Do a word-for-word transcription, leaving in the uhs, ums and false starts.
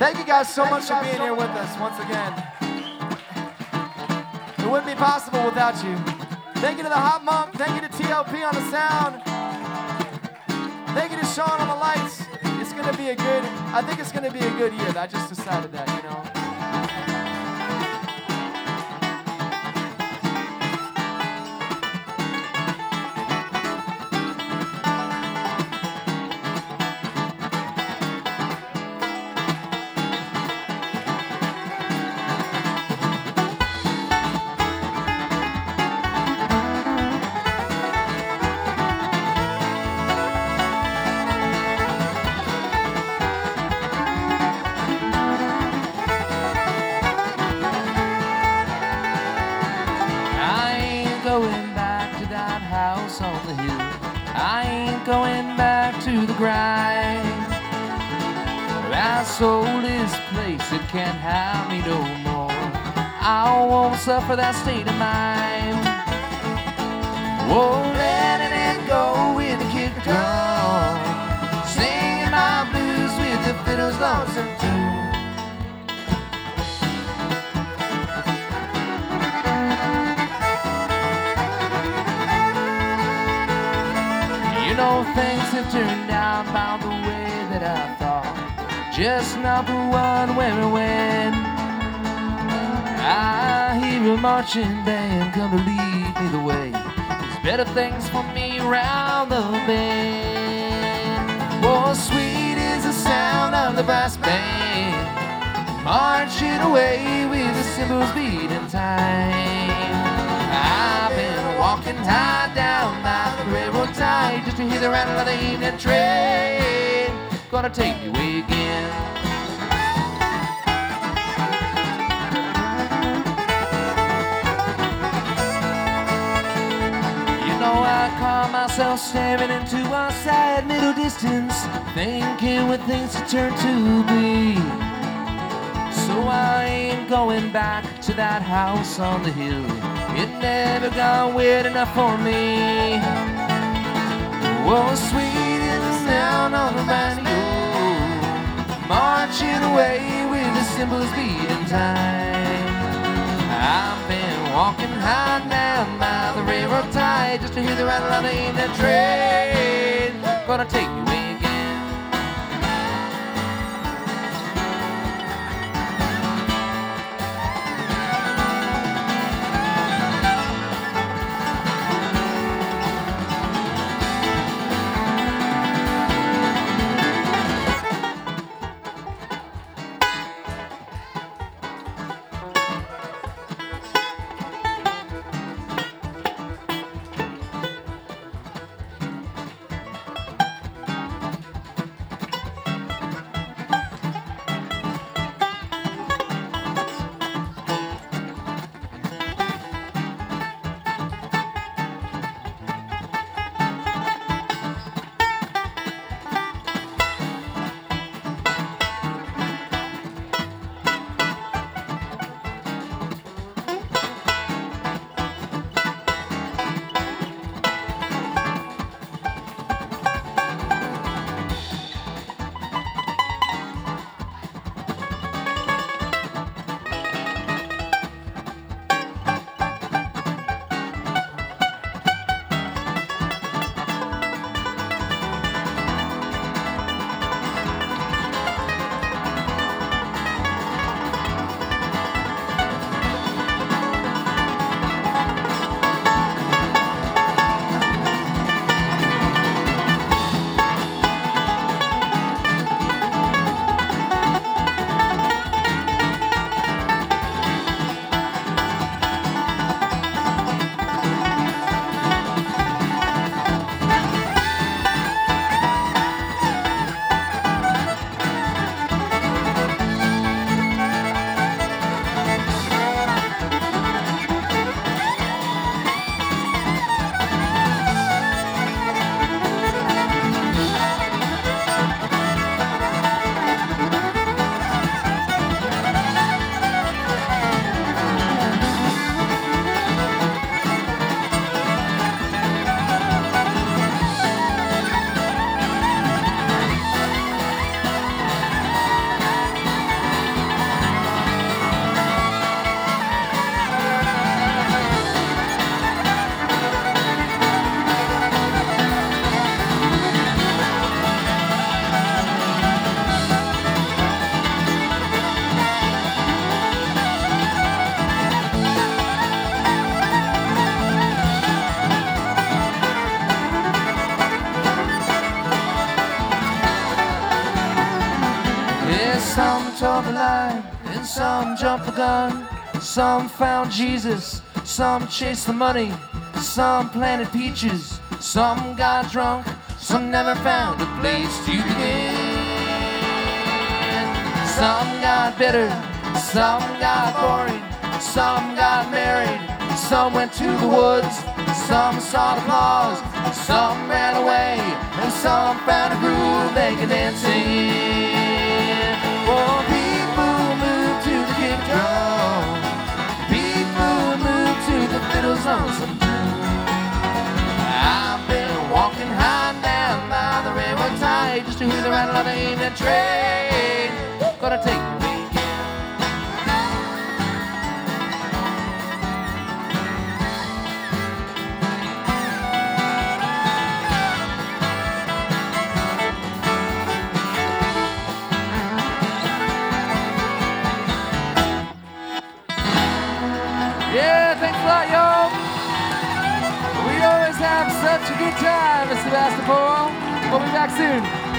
Thank you guys so much for being here with us once again. It wouldn't be possible without you. Thank you to the Hot Monk. Thank you to T L P on the sound. Thank you to Sean on the lights. It's gonna be a good, I think it's gonna be a good year. I just decided that, you know. Going back to that house on the hill. I ain't going back to the grind. I sold this place, it can't have me no more. I won't suffer that state of mind. Won't let it go with the kick drum, singing my blues with the fiddle's lonesome tune. You know things have turned out about the way that I thought. Just not the one where we went. I hear a marching band come to lead me the way. There's better things for me round the bend. Oh, sweet is the sound of the brass band, marching away with the cymbals beating time. I've been walking tied down by the railroad tie just to hear the rattle of the evening train. Gonna take me away again. You know I caught myself staring into a sad middle distance, thinking what things had turned to be. So I ain't going back to that house on the hill. It never got weird enough for me. Oh, sweet is the sound of the radio, marching away with the cymbals beating time. I've been walking high down by the railroad tie just to hear the rattle of the evening train. Gonna take you away again. Some told the lie, and some jumped the gun. Some found Jesus, some chased the money. Some planted peaches, some got drunk. Some never found a place to begin. Some got bitter, some got boring. Some got married, some went to the woods. Some sought applause, some ran away, and some found a groove they could dance in. Oh, people move to the kick drum. People move to the fiddles on some tune. I've been walking high down by the river tide just to hear the rattle of the evening train. Gonna take me. Yeah, thanks a lot, y'all. We always have such a good time, Mister Sebastopol. We'll be back soon.